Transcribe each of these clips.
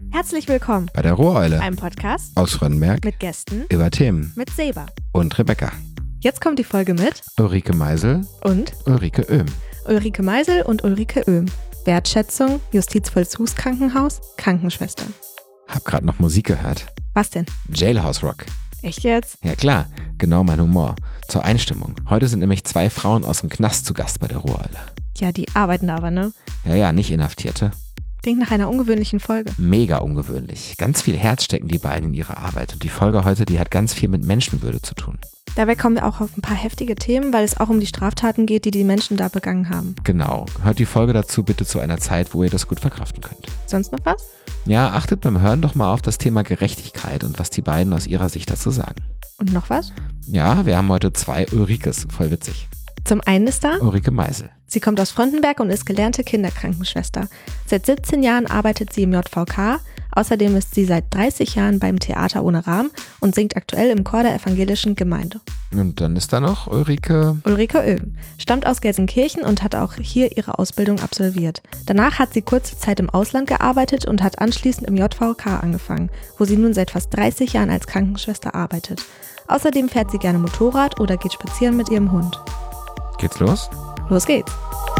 Herzlich willkommen bei der Ruhreule, einem Podcast aus Frönnberg mit Gästen, über Themen mit Seba und Rebecca. Jetzt kommt die Folge mit Ulrike Meisel und Ulrike Oehm. Ulrike Meisel und Ulrike Oehm. Wertschätzung, Justizvollzugskrankenhaus, Krankenschwestern. Hab gerade noch Musik gehört. Was denn? Jailhouse Rock. Echt jetzt? Ja klar, genau mein Humor. Zur Einstimmung. Heute sind nämlich 2 Frauen aus dem Knast zu Gast bei der Ruhreule. Ja, die arbeiten aber, ne? Ja, nicht Inhaftierte. Klingt nach einer ungewöhnlichen Folge. Mega ungewöhnlich. Ganz viel Herz stecken die beiden in ihre Arbeit. Und die Folge heute, die hat ganz viel mit Menschenwürde zu tun. Dabei kommen wir auch auf ein paar heftige Themen, weil es auch um die Straftaten geht, die die Menschen da begangen haben. Genau. Hört die Folge dazu bitte zu einer Zeit, wo ihr das gut verkraften könnt. Sonst noch was? Ja, achtet beim Hören doch mal auf das Thema Gerechtigkeit und was die beiden aus ihrer Sicht dazu sagen. Und noch was? Ja, wir haben heute 2 Ulrikes. Voll witzig. Zum einen ist da Ulrike Meisel. Sie kommt aus Frönnberg und ist gelernte Kinderkrankenschwester. Seit 17 Jahren arbeitet sie im JVK. Außerdem ist sie seit 30 Jahren beim Theater ohne Rahmen und singt aktuell im Chor der evangelischen Gemeinde. Und dann ist da noch Ulrike Oehm. Stammt aus Gelsenkirchen und hat auch hier ihre Ausbildung absolviert. Danach hat sie kurze Zeit im Ausland gearbeitet und hat anschließend im JVK angefangen, wo sie nun seit fast 30 Jahren als Krankenschwester arbeitet. Außerdem fährt sie gerne Motorrad oder geht spazieren mit ihrem Hund. Geht's los? Los geht's!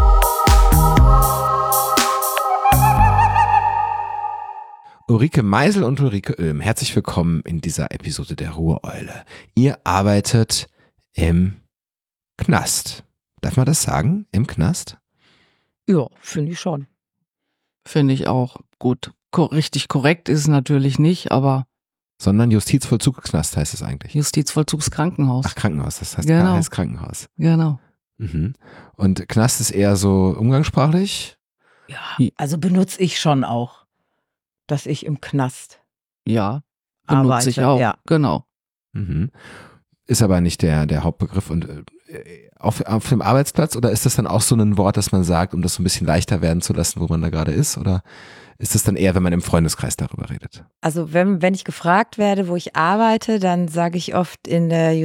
Ulrike Meisel und Ulrike Oehm, herzlich willkommen in dieser Episode der Ruhreule. Ihr arbeitet im Knast. Darf man das sagen? Im Knast? Ja, finde ich schon. Finde ich auch gut. Richtig korrekt ist es natürlich nicht, aber Sondern Justizvollzugsknast heißt es eigentlich. Justizvollzugskrankenhaus. Ach, Krankenhaus, das heißt, Genau. heißt Krankenhaus. Genau. Mhm. Und Knast ist eher so umgangssprachlich? Ja, also benutze ich schon auch, dass ich im Knast Ja, benutze arbeite. ich auch. Ja. Genau. Mhm. Ist aber nicht der Hauptbegriff. Und auf dem Arbeitsplatz, oder ist das dann auch so ein Wort, das man sagt, um das so ein bisschen leichter werden zu lassen, wo man da gerade ist? Oder ist das dann eher, wenn man im Freundeskreis darüber redet? Also wenn ich gefragt werde, wo ich arbeite, dann sage ich oft in der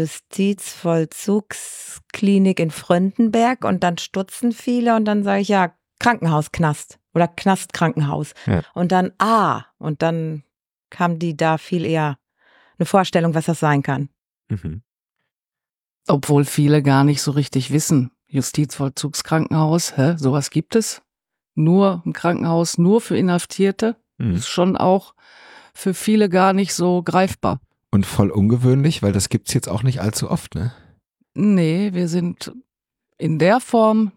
Justizvollzugsklinik in Frönnberg und dann stutzen viele und dann sage ich ja Krankenhaus, Knast oder Knastkrankenhaus. Ja. Und dann und dann haben die da viel eher eine Vorstellung, was das sein kann. Mhm. Obwohl viele gar nicht so richtig wissen. Justizvollzugskrankenhaus, sowas gibt es. Nur ein Krankenhaus, nur für Inhaftierte. Mhm. Ist schon auch für viele gar nicht so greifbar. Und voll ungewöhnlich, weil das gibt's jetzt auch nicht allzu oft, ne? Nee, wir sind in der Form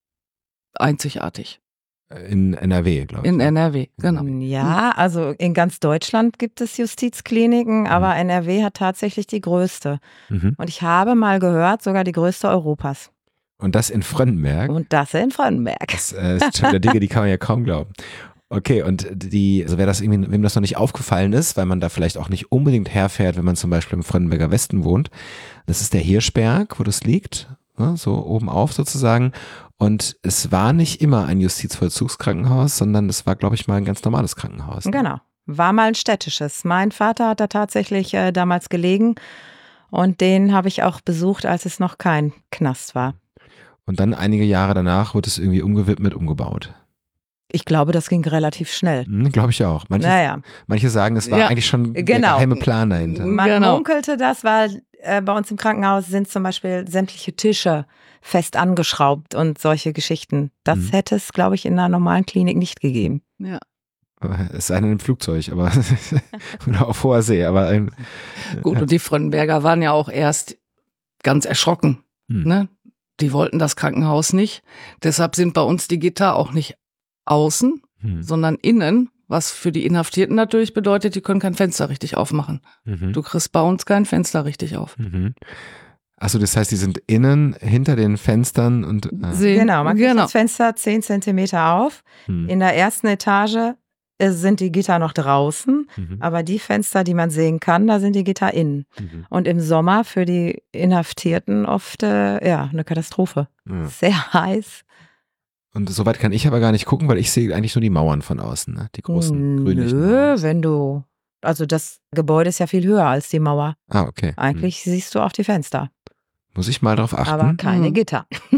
einzigartig. In NRW, glaube ich. In NRW, genau. Ja, also in ganz Deutschland gibt es Justizkliniken, aber NRW hat tatsächlich die größte. Mhm. Und ich habe mal gehört, sogar die größte Europas. Und das in Frönnberg. Und das in Frönnberg. Das ist schon wieder Dinge, die kann man ja kaum glauben. Okay, und also wer das irgendwie, wem das noch nicht aufgefallen ist, weil man da vielleicht auch nicht unbedingt herfährt, wenn man zum Beispiel im Frönnberger Westen wohnt, das ist der Hirschberg, wo das liegt, ne, so oben auf sozusagen. Und es war nicht immer ein Justizvollzugskrankenhaus, sondern es war, glaube ich, mal ein ganz normales Krankenhaus. Ne? Genau. War mal ein städtisches. Mein Vater hat da tatsächlich damals gelegen und den habe ich auch besucht, als es noch kein Knast war. Und dann einige Jahre danach wurde es irgendwie umgewidmet, umgebaut. Ich glaube, das ging relativ schnell. Glaube ich auch. Manche sagen, es war Ja, eigentlich schon der genau. geheime Plan dahinter. Man Genau. munkelte das, weil bei uns im Krankenhaus sind zum Beispiel sämtliche Tische fest angeschraubt und solche Geschichten. Das hätte es, glaube ich, in einer normalen Klinik nicht gegeben. Ja. Es sei denn im Flugzeug, aber oder auf hoher See. Aber Gut, und die Frönnberger waren ja auch erst ganz erschrocken. Ne? Die wollten das Krankenhaus nicht. Deshalb sind bei uns die Gitter auch nicht außen, sondern innen, was für die Inhaftierten natürlich bedeutet, die können kein Fenster richtig aufmachen. Du kriegst bei uns kein Fenster richtig auf. Achso, das heißt, die sind innen hinter den Fenstern und Genau, man kriegt das Fenster 10 Zentimeter auf. In der ersten Etage sind die Gitter noch draußen, aber die Fenster, die man sehen kann, da sind die Gitter innen. Und im Sommer für die Inhaftierten oft eine Katastrophe. Ja. Sehr heiß. Und soweit kann ich aber gar nicht gucken, weil ich sehe eigentlich nur die Mauern von außen, ne? Die großen grünlichen Mauern. Also das Gebäude ist ja viel höher als die Mauer. Ah, okay. Eigentlich siehst du auch die Fenster, Muss ich mal drauf achten? aber keine Gitter.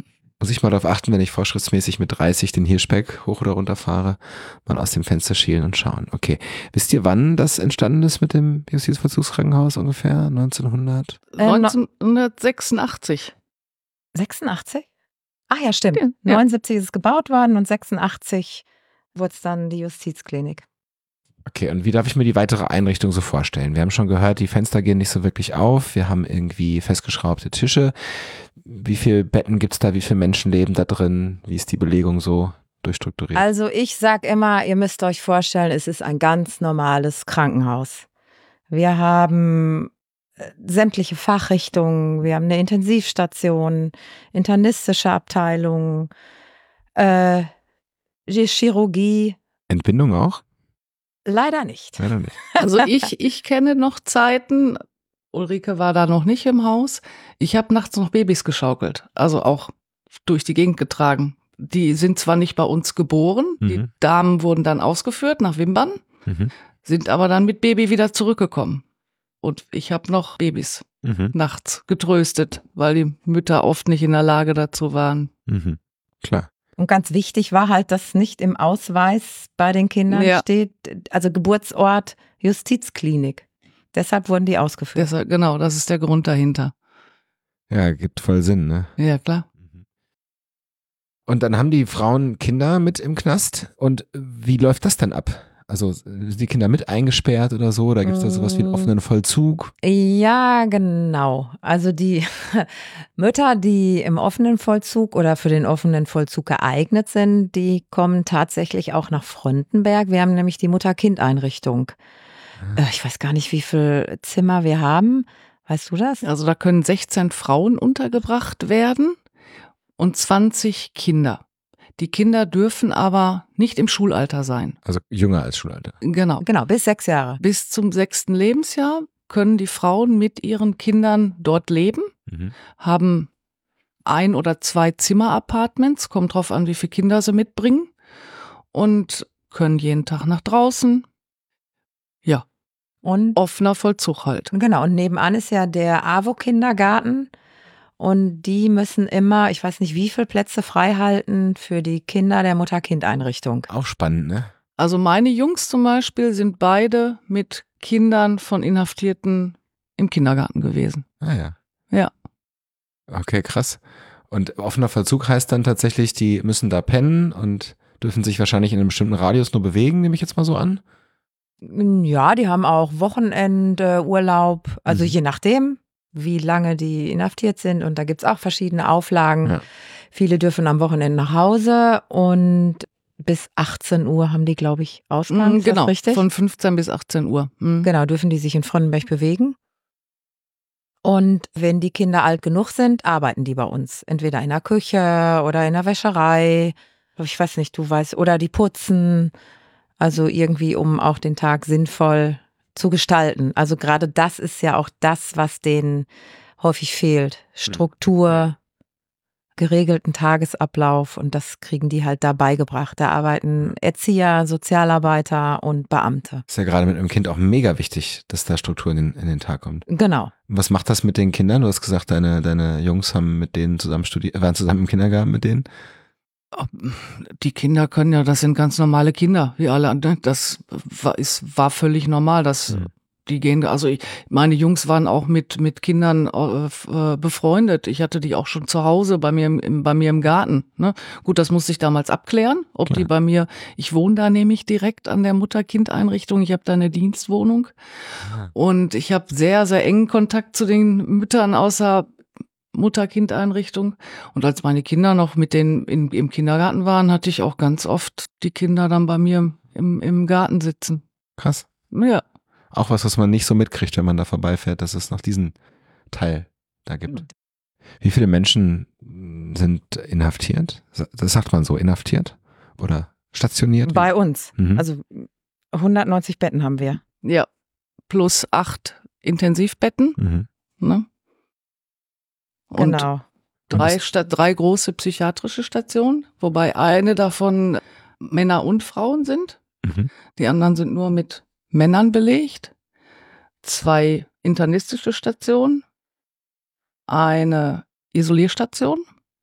Muss ich mal darauf achten, wenn ich vorschriftsmäßig mit 30 den Hirschberg hoch oder runter fahre, mal aus dem Fenster schielen und schauen. Okay. Wisst ihr, wann das entstanden ist mit dem Justizvollzugskrankenhaus ungefähr? 1900? 1986. 86? Ach ja, stimmt. Ja. 79 ist es gebaut worden und 86 wurde es dann die Justizklinik. Okay, und wie darf ich mir die weitere Einrichtung so vorstellen? Wir haben schon gehört, die Fenster gehen nicht so wirklich auf. Wir haben irgendwie festgeschraubte Tische. Wie viele Betten gibt's da? Wie viele Menschen leben da drin? Wie ist die Belegung so durchstrukturiert? Also ich sag immer, ihr müsst euch vorstellen, es ist ein ganz normales Krankenhaus. Wir haben sämtliche Fachrichtungen, wir haben eine Intensivstation, internistische Abteilung, Chirurgie. Entbindung auch? Leider nicht. Leider nicht. Also ich kenne noch Zeiten, Ulrike war da noch nicht im Haus, ich habe nachts noch Babys geschaukelt, also auch durch die Gegend getragen. Die sind zwar nicht bei uns geboren, die Damen wurden dann ausgeführt nach Wimbern, sind aber dann mit Baby wieder zurückgekommen. Und ich habe noch Babys nachts getröstet, weil die Mütter oft nicht in der Lage dazu waren. Klar. Und ganz wichtig war halt, dass nicht im Ausweis bei den Kindern steht, also Geburtsort Justizklinik. Deshalb wurden die ausgeführt. Genau, das ist der Grund dahinter. Ja, gibt voll Sinn, ne? Ja, klar. Und dann haben die Frauen Kinder mit im Knast. Und wie läuft das dann ab? Also sind die Kinder mit eingesperrt oder so? Oder gibt es da sowas wie einen offenen Vollzug? Ja, genau. Also die Mütter, die im offenen Vollzug oder für den offenen Vollzug geeignet sind, die kommen tatsächlich auch nach Frontenberg. Wir haben nämlich die Mutter-Kind-Einrichtung. Ich weiß gar nicht, wie viele Zimmer wir haben. Weißt du das? Also da können 16 Frauen untergebracht werden und 20 Kinder. Die Kinder dürfen aber nicht im Schulalter sein. Also jünger als Schulalter. Genau. Genau, bis 6 Jahre. Bis zum 6. Lebensjahr können die Frauen mit ihren Kindern dort leben, haben 1 oder 2 Zimmer-Apartments, kommt drauf an, wie viele Kinder sie mitbringen und können jeden Tag nach draußen. Ja. Und offener Vollzug halt. Genau, und nebenan ist ja der AWO-Kindergarten. Und die müssen immer, ich weiß nicht, wie viele Plätze frei halten für die Kinder der Mutter-Kind-Einrichtung. Auch spannend, ne? Also meine Jungs zum Beispiel sind beide mit Kindern von Inhaftierten im Kindergarten gewesen. Ah ja. Ja. Okay, krass. Und offener Vollzug heißt dann tatsächlich, die müssen da pennen und dürfen sich wahrscheinlich in einem bestimmten Radius nur bewegen, nehme ich jetzt mal so an? Ja, die haben auch Wochenendurlaub, also je nachdem, wie lange die inhaftiert sind. Und da gibt's auch verschiedene Auflagen. Ja. Viele dürfen am Wochenende nach Hause und bis 18 Uhr haben die, glaube ich, Ausgang. Ist das richtig? Von 15 bis 18 Uhr. Genau, dürfen die sich in Frontenberg bewegen. Und wenn die Kinder alt genug sind, arbeiten die bei uns. Entweder in der Küche oder in der Wäscherei. Ich weiß nicht, du weißt. Oder die putzen. Also irgendwie, um auch den Tag sinnvoll zu gestalten. Also gerade das ist ja auch das, was denen häufig fehlt. Struktur, geregelten Tagesablauf, und das kriegen die halt da beigebracht. Da arbeiten Erzieher, Sozialarbeiter und Beamte. Ist ja gerade mit einem Kind auch mega wichtig, dass da Struktur in den Tag kommt. Genau. Was macht das mit den Kindern? Du hast gesagt, deine Jungs haben mit denen zusammen waren zusammen im Kindergarten mit denen. Die Kinder können ja, das sind ganz normale Kinder, wie alle anderen. Das war völlig normal, dass die gehen, also meine Jungs waren auch mit Kindern befreundet. Ich hatte die auch schon zu Hause bei mir im Garten. Ne? Gut, das musste ich damals abklären, ob die bei mir, ich wohne da nämlich direkt an der Mutter-Kind-Einrichtung, ich habe da eine Dienstwohnung und ich habe sehr, sehr engen Kontakt zu den Müttern außer Mutter-Kind-Einrichtung. Und als meine Kinder noch mit denen im Kindergarten waren, hatte ich auch ganz oft die Kinder dann bei mir im Garten sitzen. Krass. Ja. Auch was man nicht so mitkriegt, wenn man da vorbeifährt, dass es noch diesen Teil da gibt. Wie viele Menschen sind inhaftiert? Das sagt man so, inhaftiert oder stationiert? Bei uns. Also 190 Betten haben wir. Ja, plus 8 Intensivbetten. Ne? Und genau. 3 große psychiatrische Stationen, wobei eine davon Männer und Frauen sind. Die anderen sind nur mit Männern belegt. 2 internistische Stationen. Eine Isolierstation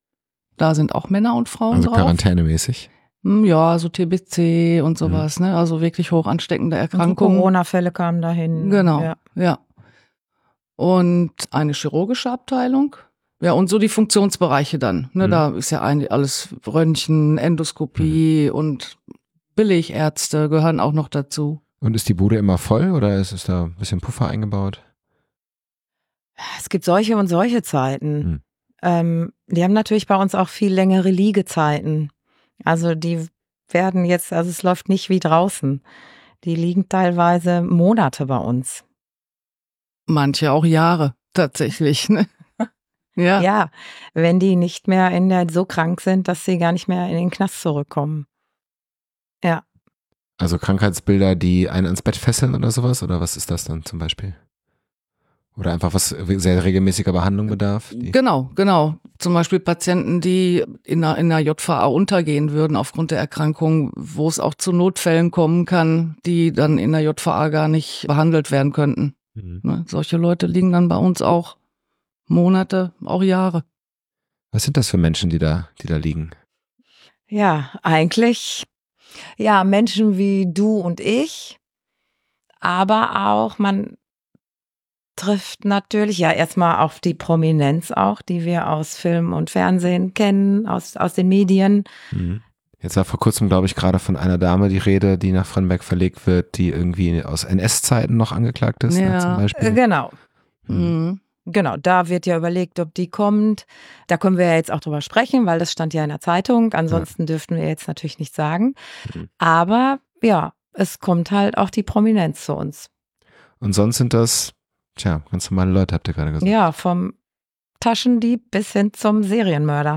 Da sind auch Männer und Frauen also drauf. Also quarantänemäßig? Ja, so TBC und sowas, ne? Also wirklich hoch ansteckende Erkrankungen. Corona-Fälle kamen dahin. Genau, ja. Und eine chirurgische Abteilung. Ja, und so die Funktionsbereiche dann. Ne? Da ist ja alles Röntgen, Endoskopie und Billigärzte gehören auch noch dazu. Und ist die Bude immer voll oder ist da ein bisschen Puffer eingebaut? Es gibt solche und solche Zeiten. Die haben natürlich bei uns auch viel längere Liegezeiten. Also die werden jetzt, also es läuft nicht wie draußen. Die liegen teilweise Monate bei uns. Manche auch Jahre, tatsächlich. Ne? Ja, wenn die nicht mehr so krank sind, dass sie gar nicht mehr in den Knast zurückkommen. Ja. Also Krankheitsbilder, die einen ans Bett fesseln oder sowas? Oder was ist das dann zum Beispiel? Oder einfach was sehr regelmäßiger Behandlung bedarf? Genau. Zum Beispiel Patienten, die in einer JVA untergehen würden aufgrund der Erkrankung, wo es auch zu Notfällen kommen kann, die dann in der JVA gar nicht behandelt werden könnten. Ne? Solche Leute liegen dann bei uns auch Monate, auch Jahre. Was sind das für Menschen, die da liegen? Ja, eigentlich Menschen wie du und ich, aber auch man trifft natürlich erstmal auf die Prominenz auch, die wir aus Film und Fernsehen kennen, aus den Medien. Jetzt war vor kurzem, glaube ich, gerade von einer Dame die Rede, die nach Frönnberg verlegt wird, die irgendwie aus NS-Zeiten noch angeklagt ist, ja, zum Beispiel. Genau. Genau, da wird ja überlegt, ob die kommt. Da können wir ja jetzt auch drüber sprechen, weil das stand ja in der Zeitung. Ansonsten dürften wir jetzt natürlich nichts sagen. Aber ja, es kommt halt auch die Prominenz zu uns. Und sonst sind das, ganz normale Leute, habt ihr gerade gesagt. Ja, vom Taschendieb bis hin zum Serienmörder.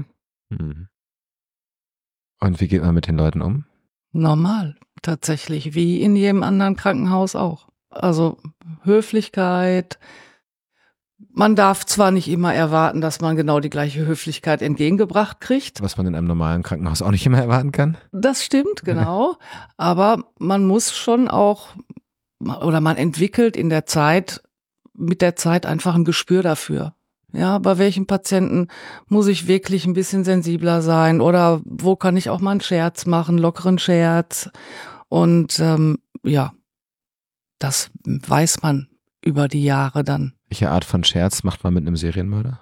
Und wie geht man mit den Leuten um? Normal, tatsächlich, wie in jedem anderen Krankenhaus auch. Also Höflichkeit. Man darf zwar nicht immer erwarten, dass man genau die gleiche Höflichkeit entgegengebracht kriegt. Was man in einem normalen Krankenhaus auch nicht immer erwarten kann. Das stimmt, genau. Aber man muss schon auch, oder man entwickelt mit der Zeit einfach ein Gespür dafür. Ja, bei welchen Patienten muss ich wirklich ein bisschen sensibler sein oder wo kann ich auch mal einen Scherz machen, lockeren Scherz. Und das weiß man über die Jahre dann. Welche Art von Scherz macht man mit einem Serienmörder?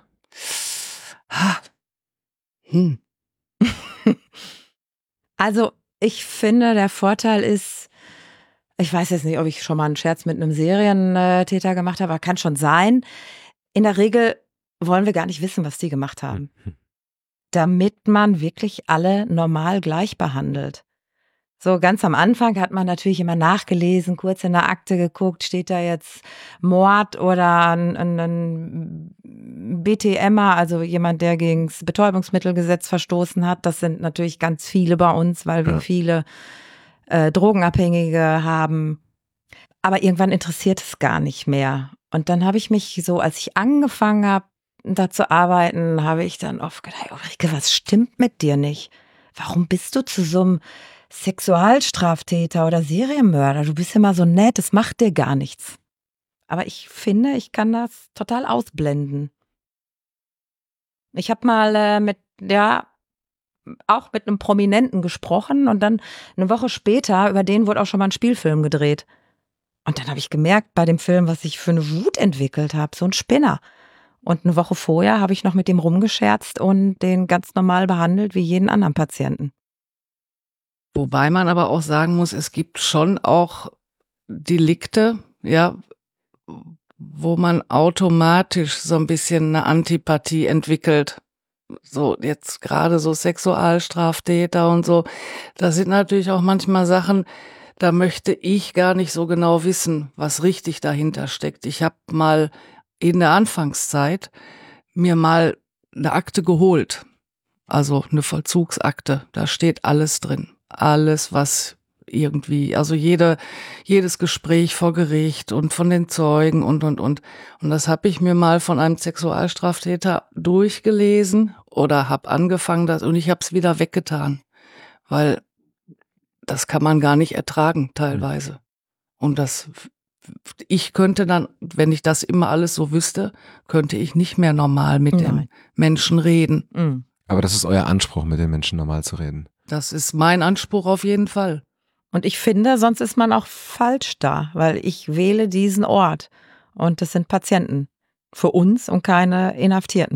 Also ich finde, der Vorteil ist, ich weiß jetzt nicht, ob ich schon mal einen Scherz mit einem Serientäter gemacht habe, aber kann schon sein. In der Regel wollen wir gar nicht wissen, was die gemacht haben. Damit man wirklich alle normal gleich behandelt. So ganz am Anfang hat man natürlich immer nachgelesen, kurz in der Akte geguckt, steht da jetzt Mord oder ein BTMer, also jemand, der gegen das Betäubungsmittelgesetz verstoßen hat. Das sind natürlich ganz viele bei uns, weil wir viele Drogenabhängige haben. Aber irgendwann interessiert es gar nicht mehr. Und dann habe ich mich so, als ich angefangen habe, da zu arbeiten, habe ich dann oft gedacht, Ulrike, was stimmt mit dir nicht? Warum bist du zu so einem Sexualstraftäter oder Serienmörder? Du bist immer so nett, es macht dir gar nichts. Aber ich finde, ich kann das total ausblenden. Ich habe mal auch mit einem Prominenten gesprochen und dann eine Woche später, über den wurde auch schon mal ein Spielfilm gedreht. Und dann habe ich gemerkt bei dem Film, was ich für eine Wut entwickelt habe, so ein Spinner. Und eine Woche vorher habe ich noch mit dem rumgescherzt und den ganz normal behandelt wie jeden anderen Patienten. Wobei man aber auch sagen muss, es gibt schon auch Delikte, wo man automatisch so ein bisschen eine Antipathie entwickelt. So jetzt gerade so Sexualstraftäter und so. Das sind natürlich auch manchmal Sachen, da möchte ich gar nicht so genau wissen, was richtig dahinter steckt. Ich habe mal in der Anfangszeit mir mal eine Akte geholt, also eine Vollzugsakte. Da steht alles drin. Alles, was irgendwie, also jedes Gespräch vor Gericht und von den Zeugen und. Und das habe ich mir mal von einem Sexualstraftäter durchgelesen oder habe angefangen, und ich habe es wieder weggetan, weil das kann man gar nicht ertragen teilweise. Und ich könnte dann, wenn ich das immer alles so wüsste, könnte ich nicht mehr normal mit dem Menschen reden. Aber das ist euer Anspruch, mit den Menschen normal zu reden. Das ist mein Anspruch auf jeden Fall. Und ich finde, sonst ist man auch falsch da, weil ich wähle diesen Ort. Und das sind Patienten für uns und keine Inhaftierten.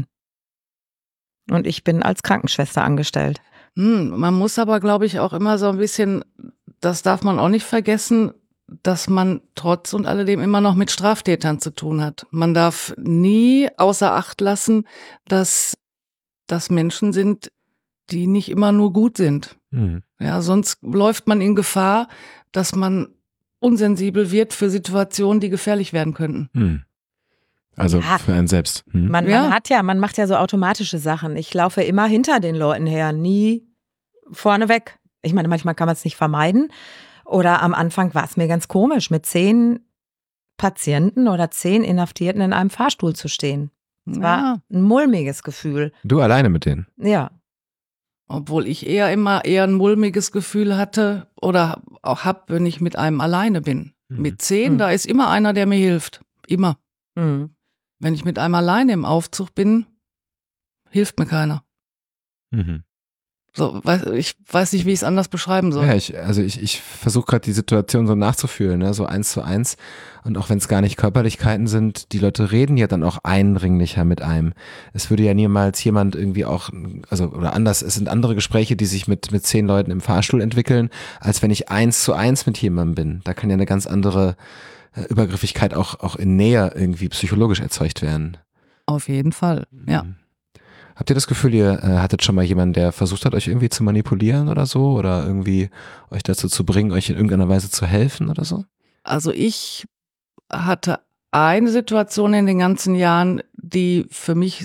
Und ich bin als Krankenschwester angestellt. Man muss aber, glaube ich, auch immer so ein bisschen, das darf man auch nicht vergessen, dass man trotz und alledem immer noch mit Straftätern zu tun hat. Man darf nie außer Acht lassen, dass das Menschen sind, die nicht immer nur gut sind. Mhm. Ja, sonst läuft man in Gefahr, dass man unsensibel wird für Situationen, die gefährlich werden könnten. Mhm. Also für einen selbst. Mhm. Man macht ja so automatische Sachen. Ich laufe immer hinter den Leuten her, nie vorne weg. Ich meine, manchmal kann man es nicht vermeiden. Oder am Anfang war es mir ganz komisch, mit 10 Patienten oder 10 Inhaftierten in einem Fahrstuhl zu stehen. Es war ein mulmiges Gefühl. Du alleine mit denen? Ja. Obwohl ich eher ein mulmiges Gefühl hatte oder auch habe, wenn ich mit einem alleine bin. Mhm. Mit 10, da ist immer einer, der mir hilft. Immer. Mhm. Wenn ich mit einem alleine im Aufzug bin, hilft mir keiner. Mhm. So, ich weiß nicht, wie ich es anders beschreiben soll. Ja, ich versuche gerade die Situation so nachzufühlen, ne? So 1:1. Und auch wenn es gar nicht Körperlichkeiten sind, die Leute reden ja dann auch eindringlicher mit einem. Es würde ja niemals jemand irgendwie auch, oder anders, es sind andere Gespräche, die sich mit 10 Leuten im Fahrstuhl entwickeln, als wenn ich 1:1 mit jemandem bin. Da kann ja eine ganz andere Übergriffigkeit auch in Nähe irgendwie psychologisch erzeugt werden. Auf jeden Fall, ja. Habt ihr das Gefühl, ihr hattet schon mal jemanden, der versucht hat, euch irgendwie zu manipulieren oder so? Oder irgendwie euch dazu zu bringen, euch in irgendeiner Weise zu helfen oder so? Also ich hatte eine Situation in den ganzen Jahren, die für mich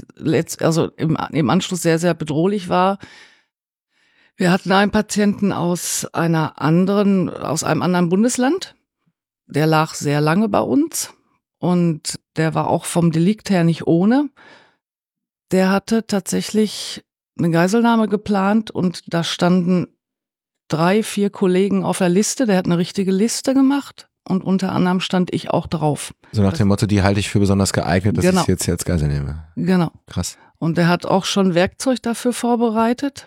im Anschluss sehr, sehr bedrohlich war. Wir hatten einen Patienten aus einem anderen Bundesland. Der lag sehr lange bei uns und der war auch vom Delikt her nicht ohne. Der hatte tatsächlich eine Geiselnahme geplant und da standen 3, 4 Kollegen auf der Liste. Der hat eine richtige Liste gemacht und unter anderem stand ich auch drauf. So nach dem Motto, die halte ich für besonders geeignet, dass ich sie jetzt hier als Geisel nehme. Genau. Krass. Und der hat auch schon Werkzeug dafür vorbereitet.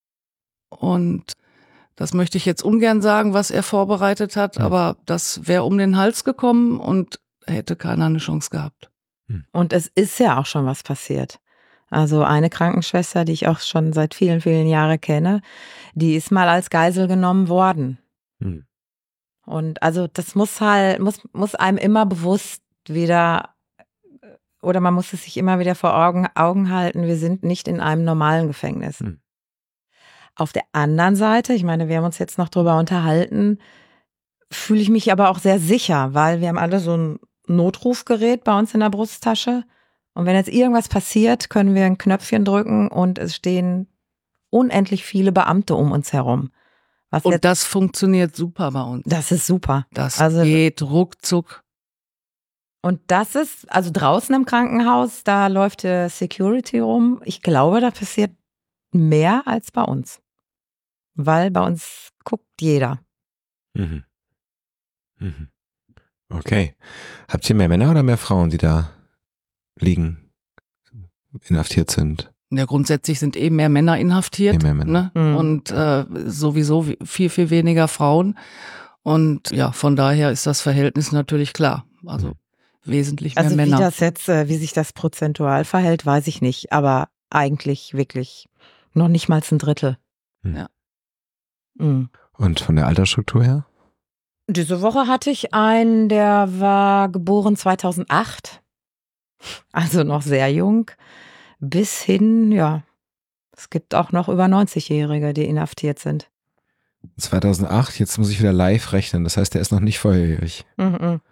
Und das möchte ich jetzt ungern sagen, was er vorbereitet hat, aber das wäre um den Hals gekommen und hätte keiner eine Chance gehabt. Und es ist ja auch schon was passiert. Also eine Krankenschwester, die ich auch schon seit vielen, vielen Jahren kenne, die ist mal als Geisel genommen worden. Mhm. Und also das muss einem immer bewusst wieder, oder man muss es sich immer wieder vor Augen halten, wir sind nicht in einem normalen Gefängnis. Mhm. Auf der anderen Seite, ich meine, wir haben uns jetzt noch drüber unterhalten, fühle ich mich aber auch sehr sicher, weil wir haben alle so ein Notrufgerät bei uns in der Brusttasche. Und wenn jetzt irgendwas passiert, können wir ein Knöpfchen drücken und es stehen unendlich viele Beamte um uns herum. Und das funktioniert super bei uns. Das ist super. Das geht ruckzuck. Und das ist, also draußen im Krankenhaus, da läuft Security rum. Ich glaube, da passiert mehr als bei uns. Weil bei uns guckt jeder. Mhm. Mhm. Okay. Habt ihr mehr Männer oder mehr Frauen, die da liegen, inhaftiert sind? Ja, grundsätzlich sind mehr Männer inhaftiert. Mehr Männer. Ne? Mhm. Und sowieso viel, viel weniger Frauen. Und ja, von daher ist das Verhältnis natürlich klar. Also wesentlich mehr Männer. Wie sich das prozentual verhält, weiß ich nicht. Aber eigentlich wirklich noch nicht mal ein Drittel. Ja. Mhm. Und von der Altersstruktur her? Diese Woche hatte ich einen, der war geboren 2008. Also noch sehr jung. Bis hin, ja, es gibt auch noch über 90-Jährige, die inhaftiert sind. 2008, jetzt muss ich wieder live rechnen, das heißt, der ist noch nicht volljährig. Mhm.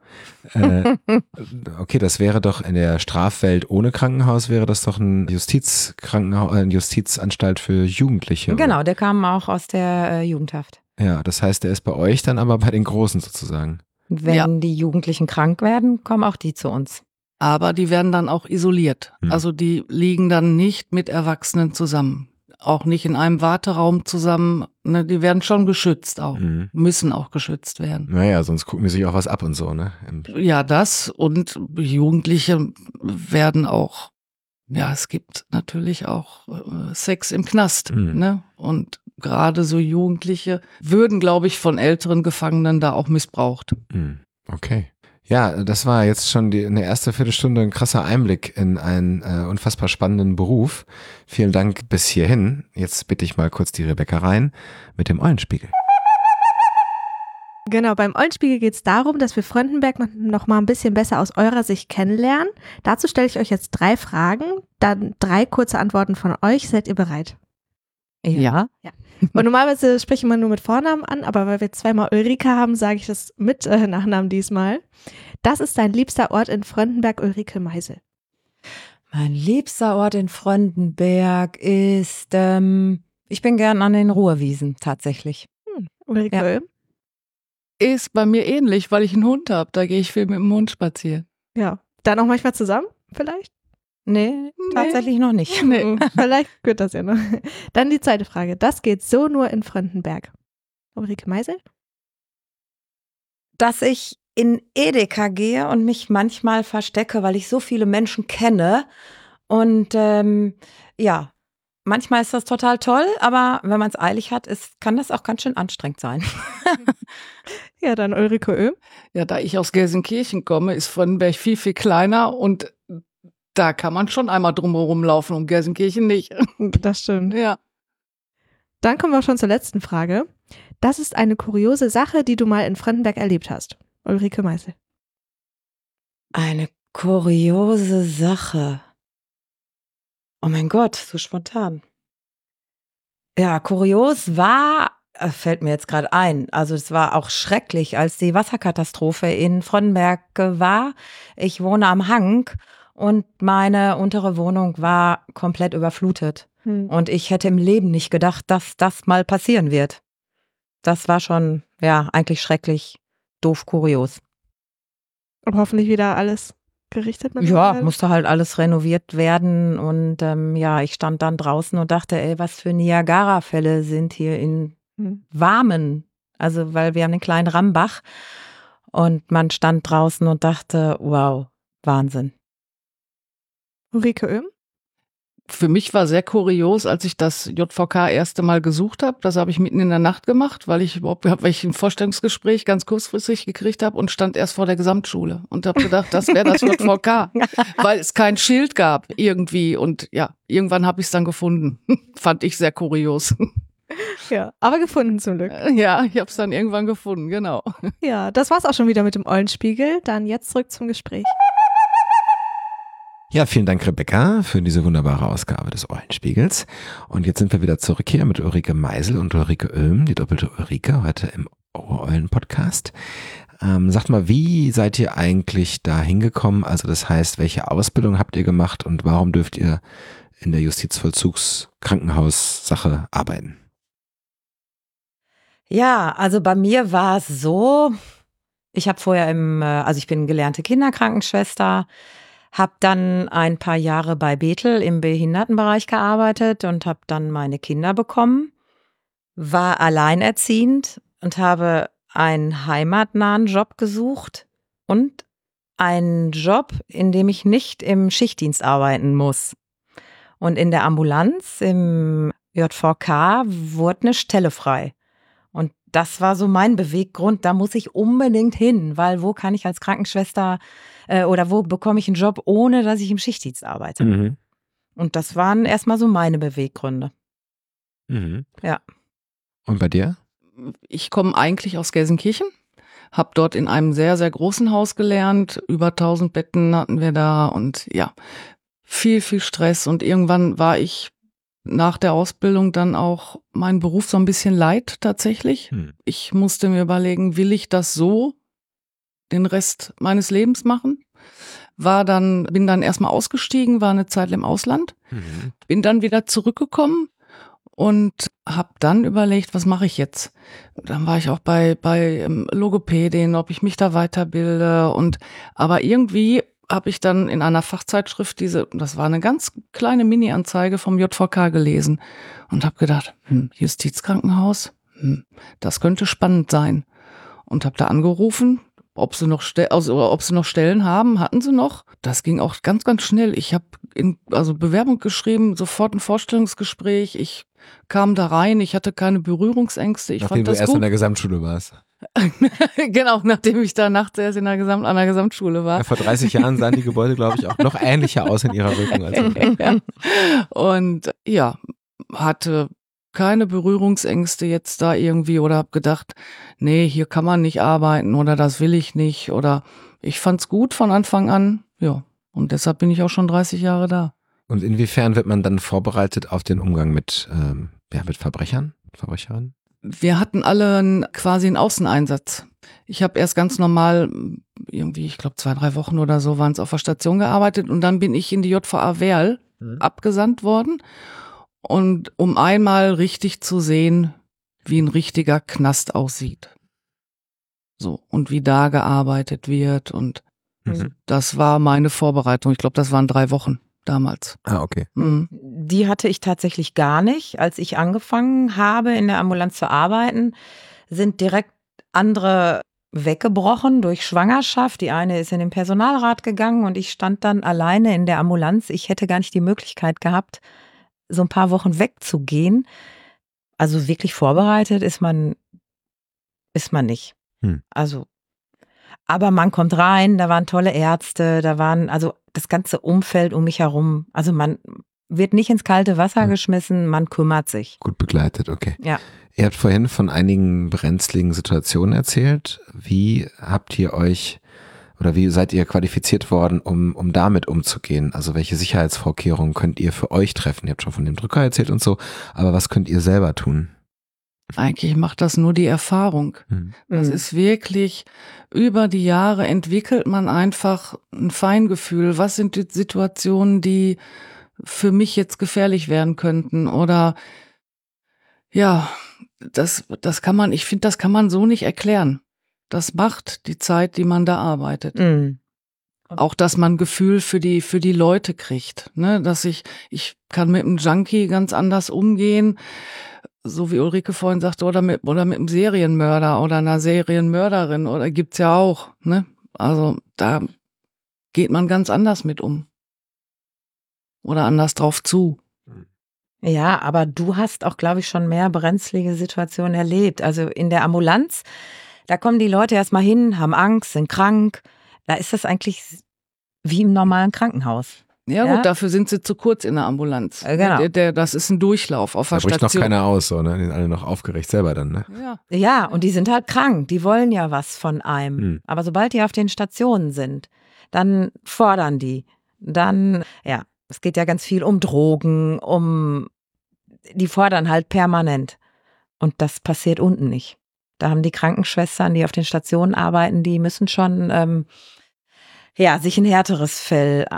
Okay, das wäre doch in der Strafwelt ohne Krankenhaus, wäre das doch ein eine Justizanstalt für Jugendliche. Genau, der kam auch aus der Jugendhaft. Ja, das heißt, der ist bei euch dann aber bei den Großen sozusagen. Wenn die Jugendlichen krank werden, kommen auch die zu uns. Aber die werden dann auch isoliert. Also die liegen dann nicht mit Erwachsenen zusammen. Auch nicht in einem Warteraum zusammen. Ne, die werden schon geschützt auch. Müssen auch geschützt werden. Naja, sonst gucken die sich auch was ab und so, ne? Ja, das. Und Jugendliche werden auch ja, es gibt natürlich auch Sex im Knast, ne? Und gerade so Jugendliche würden, glaube ich, von älteren Gefangenen da auch missbraucht. Okay. Ja, das war jetzt schon eine erste Viertelstunde ein krasser Einblick in einen unfassbar spannenden Beruf. Vielen Dank bis hierhin. Jetzt bitte ich mal kurz die Rebecca rein mit dem Eulenspiegel. Genau, beim Eulenspiegel geht es darum, dass wir Fröndenberg noch mal ein bisschen besser aus eurer Sicht kennenlernen. Dazu stelle ich euch jetzt 3 Fragen, dann 3 kurze Antworten von euch. Seid ihr bereit? Ja. Und normalerweise sprechen wir nur mit Vornamen an, aber weil wir zweimal Ulrike haben, sage ich das mit Nachnamen diesmal. Das ist dein liebster Ort in Fröndenberg, Ulrike Meisel. Mein liebster Ort in Fröndenberg ist, ich bin gern an den Ruhrwiesen tatsächlich. Ulrike Öhm? Ist bei mir ähnlich, weil ich einen Hund habe. Da gehe ich viel mit dem Hund spazieren. Ja. Dann auch manchmal zusammen vielleicht? Nee, tatsächlich noch nicht. Nee. Vielleicht wird das ja noch. Dann die zweite Frage. Das geht so nur in Fröndenberg. Ulrike Meisel? Dass ich in Edeka gehe und mich manchmal verstecke, weil ich so viele Menschen kenne. Und ja, manchmal ist das total toll, aber wenn man es eilig hat, kann das auch ganz schön anstrengend sein. Ja, dann Ulrike Öhm. Ja, da ich aus Gelsenkirchen komme, ist Fröndenberg viel, viel kleiner und da kann man schon einmal drumherum laufen, um Gelsenkirchen nicht. Das stimmt. Ja. Dann kommen wir schon zur letzten Frage. Das ist eine kuriose Sache, die du mal in Fröndenberg erlebt hast. Ulrike Meisel. Eine kuriose Sache. Oh mein Gott, so spontan. Ja, kurios war, fällt mir jetzt gerade ein, also es war auch schrecklich, als die Wasserkatastrophe in Fröndenberg war. Ich wohne am Hang und meine untere Wohnung war komplett überflutet. Und ich hätte im Leben nicht gedacht, dass das mal passieren wird. Das war schon, ja, eigentlich schrecklich, doof, kurios. Aber hoffentlich wieder alles gerichtet? Ja, musste halt alles renoviert werden und ja, ich stand dann draußen und dachte, ey, was für Niagara-Fälle sind hier in Warmen. Also, weil wir haben einen kleinen Rambach und man stand draußen und dachte, wow, Wahnsinn. Ulrike Öhm? Für mich war sehr kurios, als ich das JVK erste Mal gesucht habe. Das habe ich mitten in der Nacht gemacht, weil ich ein Vorstellungsgespräch ganz kurzfristig gekriegt habe und stand erst vor der Gesamtschule und habe gedacht, das wäre das JVK, weil es kein Schild gab irgendwie. Und ja, irgendwann habe ich es dann gefunden. Fand ich sehr kurios. Ja, aber gefunden zum Glück. Ja, ich habe es dann irgendwann gefunden, genau. Ja, das war's auch schon wieder mit dem Eulenspiegel. Dann jetzt zurück zum Gespräch. Ja, vielen Dank, Rebecca, für diese wunderbare Ausgabe des Eulenspiegels. Und jetzt sind wir wieder zurück hier mit Ulrike Meisel und Ulrike Öhm, die doppelte Ulrike, heute im Eulen-Podcast. Sagt mal, wie seid ihr eigentlich da hingekommen? Also das heißt, welche Ausbildung habt ihr gemacht und warum dürft ihr in der Justizvollzugskrankenhaussache arbeiten? Ja, also bei mir war es so, ich habe vorher also ich bin gelernte Kinderkrankenschwester, habe dann ein paar Jahre bei Bethel im Behindertenbereich gearbeitet und habe dann meine Kinder bekommen, war alleinerziehend und habe einen heimatnahen Job gesucht und einen Job, in dem ich nicht im Schichtdienst arbeiten muss. Und in der Ambulanz im JVK wurde eine Stelle frei. Und das war so mein Beweggrund, da muss ich unbedingt hin, weil wo kann ich als Krankenschwester oder wo bekomme ich einen Job, ohne dass ich im Schichtdienst arbeite? Mhm. Und das waren erstmal so meine Beweggründe. Mhm. Ja. Und bei dir? Ich komme eigentlich aus Gelsenkirchen, habe dort in einem sehr, sehr großen Haus gelernt, über 1000 Betten hatten wir da und ja, viel, viel Stress und irgendwann war ich nach der Ausbildung dann auch meinen Beruf so ein bisschen leid tatsächlich. Ich musste mir überlegen, will ich das so den Rest meines Lebens machen? Bin dann erstmal ausgestiegen, war eine Zeit im Ausland, bin dann wieder zurückgekommen und habe dann überlegt, was mache ich jetzt? Dann war ich auch bei Logopädin, ob ich mich da weiterbilde aber irgendwie habe ich dann in einer Fachzeitschrift das war eine ganz kleine Mini-Anzeige vom JVK gelesen und habe gedacht, Justizkrankenhaus, das könnte spannend sein. Und habe da angerufen, ob sie noch Stellen haben, hatten sie noch. Das ging auch ganz, ganz schnell. Ich habe Bewerbung geschrieben, sofort ein Vorstellungsgespräch. Ich kam da rein, ich hatte keine Berührungsängste. Nachdem du erst in der Gesamtschule warst. Genau, nachdem ich da nachts erst an der Gesamtschule war. Ja, vor 30 Jahren sahen die Gebäude, glaube ich, auch noch ähnlicher aus in ihrer Wirkung als heute. Ja. Und ja, hatte keine Berührungsängste jetzt da irgendwie oder habe gedacht, nee, hier kann man nicht arbeiten oder das will ich nicht oder ich fand's gut von Anfang an, ja. Und deshalb bin ich auch schon 30 Jahre da. Und inwiefern wird man dann vorbereitet auf den Umgang mit Verbrecherinnen? Wir hatten alle quasi einen Außeneinsatz. Ich habe erst ganz normal irgendwie, ich glaube 2-3 Wochen oder so waren es auf der Station gearbeitet und dann bin ich in die JVA Werl abgesandt worden. Und um einmal richtig zu sehen, wie ein richtiger Knast aussieht. So, und wie da gearbeitet wird und das war meine Vorbereitung. Ich glaube, das waren 3 Wochen damals. Ah, okay. Die hatte ich tatsächlich gar nicht. Als ich angefangen habe, in der Ambulanz zu arbeiten, sind direkt andere weggebrochen durch Schwangerschaft. Die eine ist in den Personalrat gegangen und ich stand dann alleine in der Ambulanz. Ich hätte gar nicht die Möglichkeit gehabt, so ein paar Wochen wegzugehen. Also wirklich vorbereitet ist man nicht. Also, aber man kommt rein, da waren tolle Ärzte, also das ganze Umfeld um mich herum. Also man wird nicht ins kalte Wasser geschmissen, man kümmert sich. Gut begleitet, okay. Ja. Ihr habt vorhin von einigen brenzligen Situationen erzählt. Wie habt ihr euch oder wie seid ihr qualifiziert worden, um damit umzugehen? Also welche Sicherheitsvorkehrungen könnt ihr für euch treffen? Ihr habt schon von dem Drücker erzählt und so, aber was könnt ihr selber tun? Eigentlich macht das nur die Erfahrung. Das ist wirklich, über die Jahre entwickelt man einfach ein Feingefühl. Was sind die Situationen, die für mich jetzt gefährlich werden könnten? Oder ja, das kann man, ich finde, das kann man so nicht erklären. Das macht die Zeit, die man da arbeitet. Auch, dass man ein Gefühl für die Leute kriegt, ne? Dass ich kann mit einem Junkie ganz anders umgehen, so wie Ulrike vorhin sagte, oder mit einem Serienmörder oder einer Serienmörderin, oder gibt's ja auch, ne? Also, da geht man ganz anders mit um. Oder anders drauf zu. Ja, aber du hast auch, glaube ich, schon mehr brenzlige Situationen erlebt. Also in der Ambulanz, da kommen die Leute erstmal hin, haben Angst, sind krank. Da ist das eigentlich wie im normalen Krankenhaus. Ja gut, dafür sind sie zu kurz in der Ambulanz. Genau. Das ist ein Durchlauf auf der Station. Da bricht noch keiner aus, so, ne? Die sind alle noch aufgeregt selber dann, ne? Ja, und die sind halt krank. Die wollen ja was von einem. Aber sobald die auf den Stationen sind, dann fordern die. Dann, ja, es geht ja ganz viel um Drogen, die fordern halt permanent. Und das passiert unten nicht. Da haben die Krankenschwestern, die auf den Stationen arbeiten, die müssen schon sich ein härteres Fell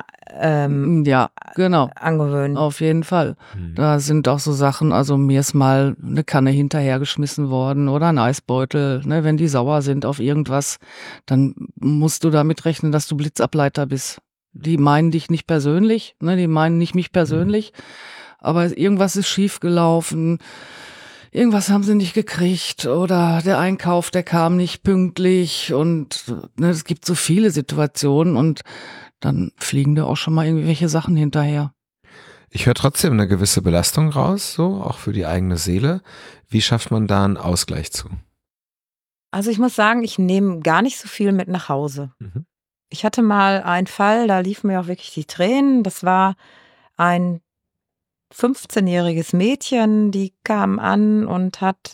angewöhnen. Auf jeden Fall. Da sind auch so Sachen, also mir ist mal eine Kanne hinterhergeschmissen worden oder ein Eisbeutel, ne, wenn die sauer sind auf irgendwas, dann musst du damit rechnen, dass du Blitzableiter bist. Die meinen dich nicht persönlich, ne, die meinen nicht mich persönlich, aber irgendwas ist schief gelaufen. Irgendwas haben sie nicht gekriegt oder der Einkauf, der kam nicht pünktlich und ne, es gibt so viele Situationen und dann fliegen da auch schon mal irgendwelche Sachen hinterher. Ich höre trotzdem eine gewisse Belastung raus, so auch für die eigene Seele. Wie schafft man da einen Ausgleich zu? Also ich muss sagen, ich nehme gar nicht so viel mit nach Hause. Ich hatte mal einen Fall, da liefen mir auch wirklich die Tränen. Das war ein 15-jähriges Mädchen, die kam an und hat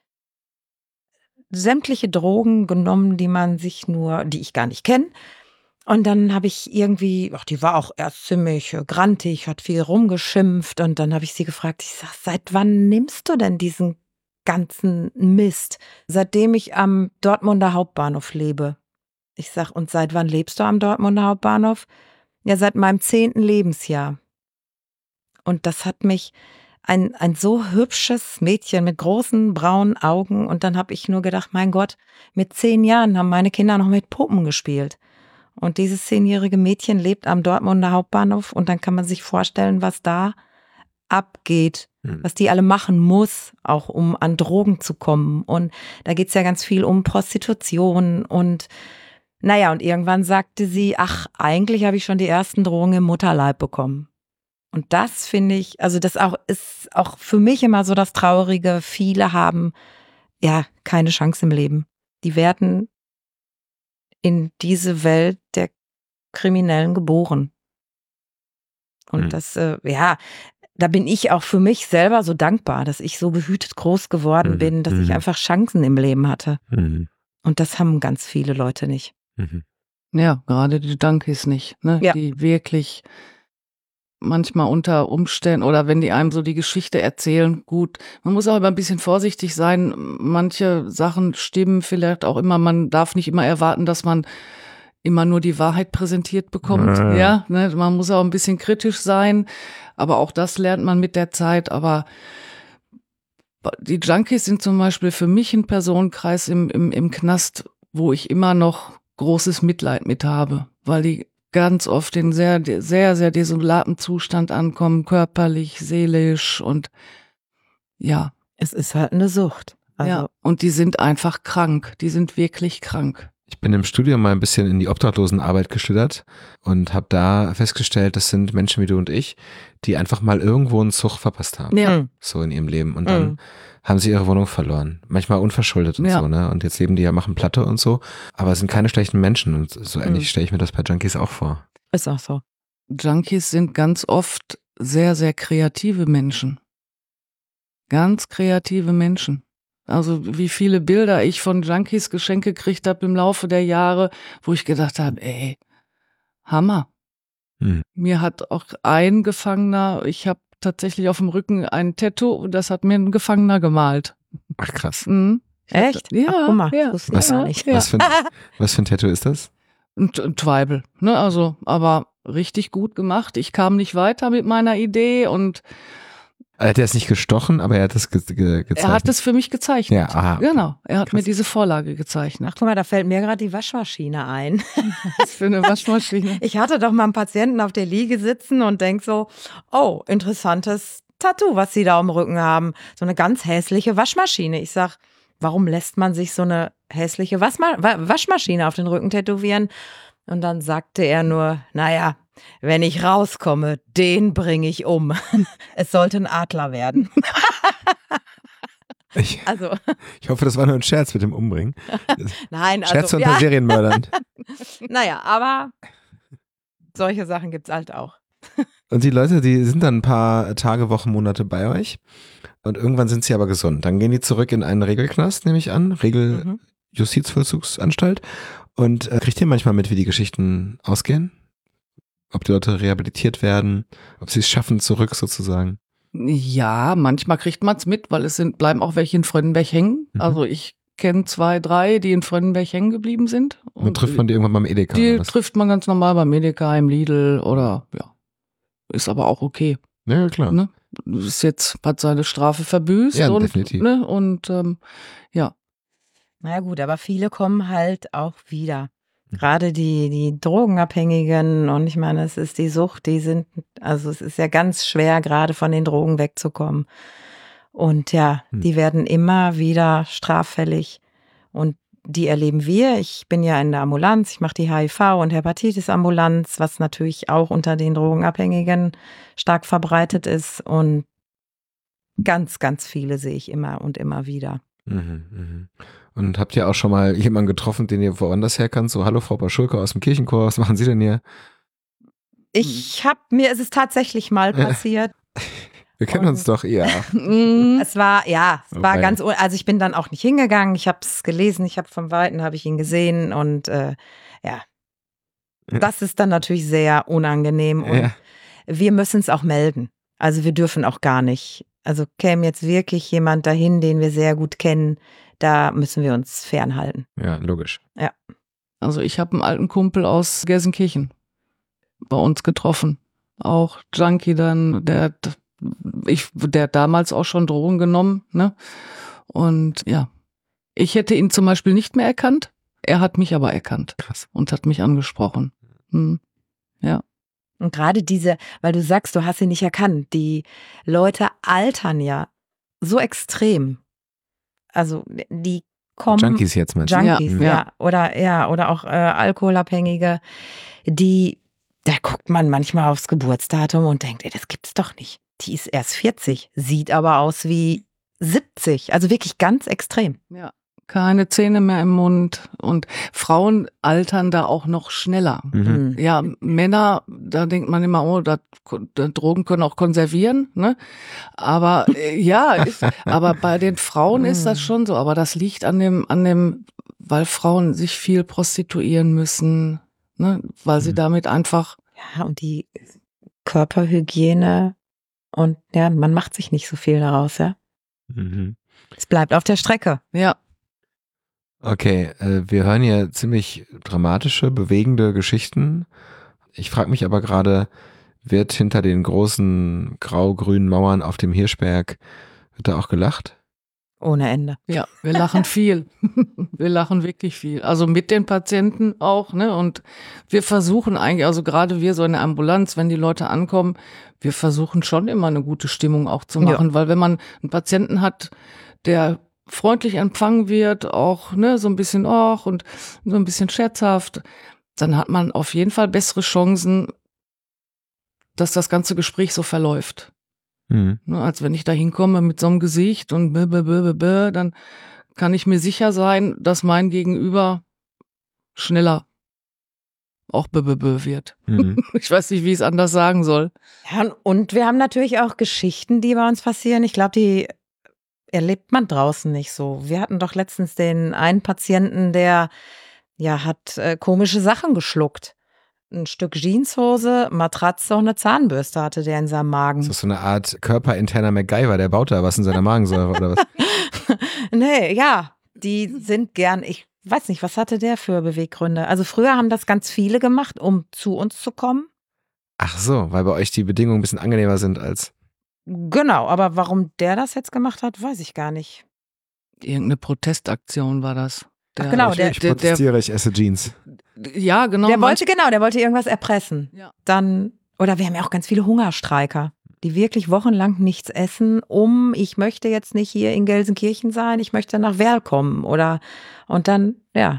sämtliche Drogen genommen, die ich gar nicht kenne. Und dann habe ich irgendwie, die war auch erst ziemlich grantig, hat viel rumgeschimpft und dann habe ich sie gefragt, ich sag, seit wann nimmst du denn diesen ganzen Mist? Seitdem ich am Dortmunder Hauptbahnhof lebe. Ich sag, und seit wann lebst du am Dortmunder Hauptbahnhof? Ja, seit meinem 10. Lebensjahr. Und das hat mich ein so hübsches Mädchen mit großen braunen Augen. Und dann habe ich nur gedacht, mein Gott, mit 10 Jahren haben meine Kinder noch mit Puppen gespielt. Und dieses 10-jährige Mädchen lebt am Dortmunder Hauptbahnhof. Und dann kann man sich vorstellen, was da abgeht, was die alle machen muss, auch um an Drogen zu kommen. Und da geht's ja ganz viel um Prostitution und Naja, und irgendwann sagte sie, ach, eigentlich habe ich schon die ersten Drohungen im Mutterleib bekommen. Und das finde ich, also das ist auch für mich immer so das Traurige. Viele haben ja keine Chance im Leben. Die werden in diese Welt der Kriminellen geboren. Und das, da bin ich auch für mich selber so dankbar, dass ich so behütet groß geworden bin, dass ich einfach Chancen im Leben hatte. Und das haben ganz viele Leute nicht. Ja, gerade die Junkies nicht, ne? Ja. Die wirklich manchmal unter Umständen oder wenn die einem so die Geschichte erzählen, gut, man muss auch immer ein bisschen vorsichtig sein. Manche Sachen stimmen vielleicht auch immer, man darf nicht immer erwarten, dass man immer nur die Wahrheit präsentiert bekommt. Ja, ne? Man muss auch ein bisschen kritisch sein, aber auch das lernt man mit der Zeit. Aber die Junkies sind zum Beispiel für mich ein Personenkreis im Knast, wo ich immer noch großes Mitleid mit habe, weil die ganz oft in sehr, sehr, sehr desolaten Zustand ankommen, körperlich, seelisch und ja. Es ist halt eine Sucht. Also. Ja, und die sind einfach krank. Die sind wirklich krank. Ich bin im Studium mal ein bisschen in die Obdachlosenarbeit geschlittert und habe da festgestellt, das sind Menschen wie du und ich, die einfach mal irgendwo einen Zug verpasst haben. Ja. So in ihrem Leben. Und dann haben sie ihre Wohnung verloren. Manchmal unverschuldet und so, ne? Und jetzt leben die ja, machen Platte und so. Aber es sind keine schlechten Menschen. Und so ähnlich stelle ich mir das bei Junkies auch vor. Ist auch so. Junkies sind ganz oft sehr, sehr kreative Menschen. Ganz kreative Menschen. Also wie viele Bilder ich von Junkies Geschenke gekriegt habe im Laufe der Jahre, wo ich gedacht habe, ey, Hammer. Mir hat auch ein Gefangener, ich habe tatsächlich auf dem Rücken ein Tattoo und das hat mir ein Gefangener gemalt. Ach krass. Echt? Ja. Ach, guck mal, ja, das wusste ich gar nicht. Was für ein Tattoo ist das? Ein Tribal, ne? Also, aber richtig gut gemacht. Ich kam nicht weiter mit meiner Idee und Er hat es nicht gestochen, aber er hat es gezeichnet. Er hat es für mich gezeichnet. Ja, aha. Genau, er hat mir diese Vorlage gezeichnet. Ach, guck mal, da fällt mir gerade die Waschmaschine ein. Was für eine Waschmaschine? Ich hatte doch mal einen Patienten auf der Liege sitzen und denk so, oh, interessantes Tattoo, was Sie da am Rücken haben. So eine ganz hässliche Waschmaschine. Ich sag, warum lässt man sich so eine hässliche Waschmaschine auf den Rücken tätowieren? Und dann sagte er nur, naja, wenn ich rauskomme, den bringe ich um. Es sollte ein Adler werden. Ich hoffe, das war nur ein Scherz mit dem Umbringen. Nein, also Scherz unter Serienmördern. Naja, aber solche Sachen gibt's halt auch. Und die Leute, die sind dann ein paar Tage, Wochen, Monate bei euch und irgendwann sind sie aber gesund. Dann gehen die zurück in einen Regelknast, nehme ich an, Justizvollzugsanstalt. Und kriegt ihr manchmal mit, wie die Geschichten ausgehen? Ob die Leute rehabilitiert werden, ob sie es schaffen zurück sozusagen? Ja, manchmal kriegt man es mit, weil bleiben auch welche in Fröndenberg hängen. Also ich kenne 2, 3, die in Fröndenberg hängen geblieben sind. Und dann trifft man die irgendwann beim Edeka? Die trifft man ganz normal beim Edeka, im Lidl oder ja. Ist aber auch okay. Ja, klar. Ne? Hat seine Strafe verbüßt. Ja, definitiv. Ne? Und ja. Na gut, aber viele kommen halt auch wieder. Gerade die Drogenabhängigen und ich meine, es ist die Sucht, es ist ja ganz schwer, gerade von den Drogen wegzukommen. Und ja, die werden immer wieder straffällig und die erleben wir. Ich bin ja in der Ambulanz, ich mache die HIV- und Hepatitis-Ambulanz, was natürlich auch unter den Drogenabhängigen stark verbreitet ist und ganz, ganz viele sehe ich immer und immer wieder. Und habt ihr auch schon mal jemanden getroffen, den ihr woanders her kannt? So, hallo Frau Paschulke aus dem Kirchenchor, was machen Sie denn hier? Mir ist es tatsächlich mal passiert. Wir kennen uns doch eher. Es war ganz, also ich bin dann auch nicht hingegangen, ich habe es gelesen, vom Weiten habe ich ihn gesehen und das ist dann natürlich sehr unangenehm und wir müssen es auch melden. Also wir dürfen auch gar nicht. Also käme jetzt wirklich jemand dahin, den wir sehr gut kennen, da müssen wir uns fernhalten. Ja, logisch. Ja. Also ich habe einen alten Kumpel aus Gelsenkirchen bei uns getroffen. Auch Junkie dann, der hat damals auch schon Drogen genommen, ne? Und ja, ich hätte ihn zum Beispiel nicht mehr erkannt. Er hat mich aber erkannt. Krass. Und hat mich angesprochen. Ja. Und gerade weil du sagst, du hast sie nicht erkannt, die Leute altern ja so extrem. Also die kommen. Junkies jetzt meinst du? Junkies, oder auch Alkoholabhängige, da guckt man manchmal aufs Geburtsdatum und denkt, ey, das gibt's doch nicht. Die ist erst 40, sieht aber aus wie 70, also wirklich ganz extrem. Ja, keine Zähne mehr im Mund und Frauen altern da auch noch schneller. Mhm. Ja, Männer, da denkt man immer, oh, Drogen können auch konservieren, ne? Aber aber bei den Frauen ist das schon so, aber das liegt an dem, weil Frauen sich viel prostituieren müssen, ne? Weil sie damit einfach. Ja, und die Körperhygiene und ja, man macht sich nicht so viel daraus, ja. Mhm. Es bleibt auf der Strecke. Ja. Okay, wir hören hier ziemlich dramatische, bewegende Geschichten. Ich frage mich aber gerade, wird hinter den großen grau-grünen Mauern auf dem Hirschberg, wird da auch gelacht? Ohne Ende. Ja, wir lachen viel. Wir lachen wirklich viel. Also mit den Patienten auch, ne? Und wir versuchen eigentlich, also gerade wir so in der Ambulanz, wenn die Leute ankommen, wir versuchen schon immer eine gute Stimmung auch zu machen, weil wenn man einen Patienten hat, der freundlich empfangen wird, auch, ne, so ein bisschen und so ein bisschen scherzhaft, dann hat man auf jeden Fall bessere Chancen, dass das ganze Gespräch so verläuft. Mhm. Als wenn ich da hinkomme mit so einem Gesicht und dann kann ich mir sicher sein, dass mein Gegenüber schneller auch wird. Mhm. Ich weiß nicht, wie ich es anders sagen soll. Ja, und wir haben natürlich auch Geschichten, die bei uns passieren. Ich glaube, die erlebt man draußen nicht so. Wir hatten doch letztens den einen Patienten, der hat komische Sachen geschluckt. Ein Stück Jeanshose, Matratze und eine Zahnbürste hatte der in seinem Magen. Ist das so eine Art körperinterner MacGyver, der baut da was in seiner Magensäure oder was? Nee, ja, die sind gern, ich weiß nicht, was hatte der für Beweggründe? Also früher haben das ganz viele gemacht, um zu uns zu kommen. Ach so, weil bei euch die Bedingungen ein bisschen angenehmer sind als... Genau, aber warum der das jetzt gemacht hat, weiß ich gar nicht. Irgendeine Protestaktion war das. Ach genau, ich protestiere, ich esse Jeans. Ja, genau. Der wollte irgendwas erpressen. Ja. Oder wir haben ja auch ganz viele Hungerstreiker, die wirklich wochenlang nichts essen, ich möchte jetzt nicht hier in Gelsenkirchen sein, ich möchte nach Werl kommen und dann,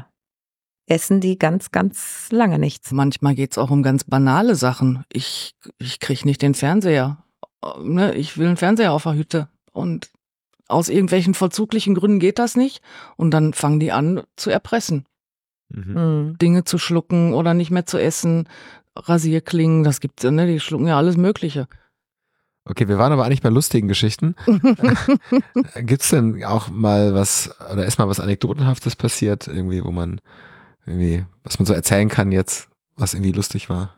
essen die ganz, ganz lange nichts. Manchmal geht's auch um ganz banale Sachen. Ich krieg nicht den Fernseher. Ne? Ich will einen Fernseher auf der Hütte und aus irgendwelchen vollzuglichen Gründen geht das nicht und dann fangen die an zu erpressen. Mhm. Dinge zu schlucken oder nicht mehr zu essen, Rasierklingen, das gibt's ja, ne? Die schlucken ja alles Mögliche. Okay, wir waren aber eigentlich bei lustigen Geschichten. Gibt's denn auch mal was Anekdotenhaftes passiert, irgendwie, was man so erzählen kann jetzt, was irgendwie lustig war?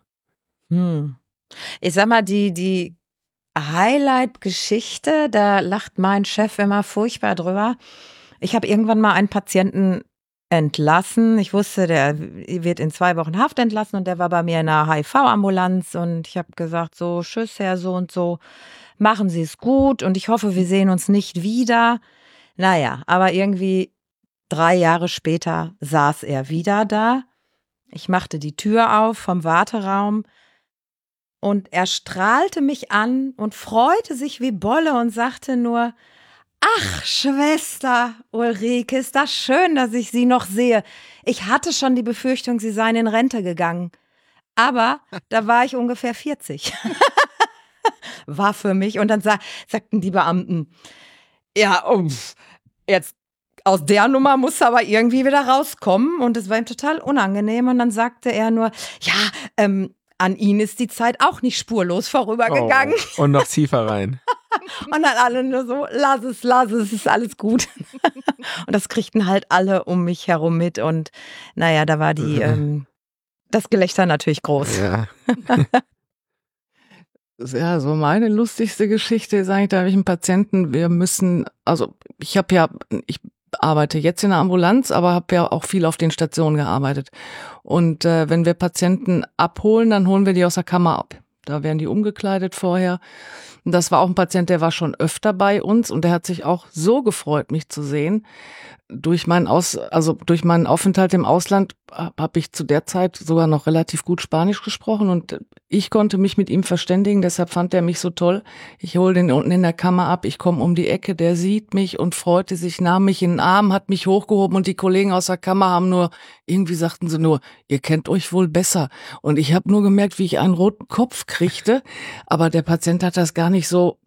Ich sag mal, die Highlight-Geschichte, da lacht mein Chef immer furchtbar drüber. Ich habe irgendwann mal einen Patienten entlassen. Ich wusste, der wird in 2 Wochen Haft entlassen und der war bei mir in einer HIV-Ambulanz und ich habe gesagt, so, tschüss, Herr so und so, machen Sie es gut und ich hoffe, wir sehen uns nicht wieder. Naja, aber irgendwie 3 Jahre später saß er wieder da. Ich machte die Tür auf vom Warteraum und er strahlte mich an und freute sich wie Bolle und sagte nur, ach, Schwester Ulrike, ist das schön, dass ich Sie noch sehe. Ich hatte schon die Befürchtung, Sie seien in Rente gegangen. Aber da war ich ungefähr 40. War für mich. Und dann sagten die Beamten, ja, jetzt aus der Nummer muss er aber irgendwie wieder rauskommen. Und es war ihm total unangenehm. Und dann sagte er nur, ja, an ihn ist die Zeit auch nicht spurlos vorübergegangen. Oh, und noch tiefer rein. Und dann alle nur so, lass es, ist alles gut. Und das kriegten halt alle um mich herum mit. Und naja, da war das Gelächter natürlich groß. Ja. Ja, so meine lustigste Geschichte ist eigentlich, da habe ich einen Patienten, ich arbeite jetzt in der Ambulanz, aber habe ja auch viel auf den Stationen gearbeitet. Und wenn wir Patienten abholen, dann holen wir die aus der Kammer ab. Da werden die umgekleidet vorher. Und das war auch ein Patient, der war schon öfter bei uns und der hat sich auch so gefreut, mich zu sehen. Durch meinen Aufenthalt im Ausland habe ich zu der Zeit sogar noch relativ gut Spanisch gesprochen und ich konnte mich mit ihm verständigen, deshalb fand er mich so toll. Ich hole den unten in der Kammer ab, ich komme um die Ecke, der sieht mich und freute sich, nahm mich in den Arm, hat mich hochgehoben und die Kollegen aus der Kammer sagten sie nur, ihr kennt euch wohl besser. Und ich habe nur gemerkt, wie ich einen roten Kopf kriegte, aber der Patient hat das gar nicht so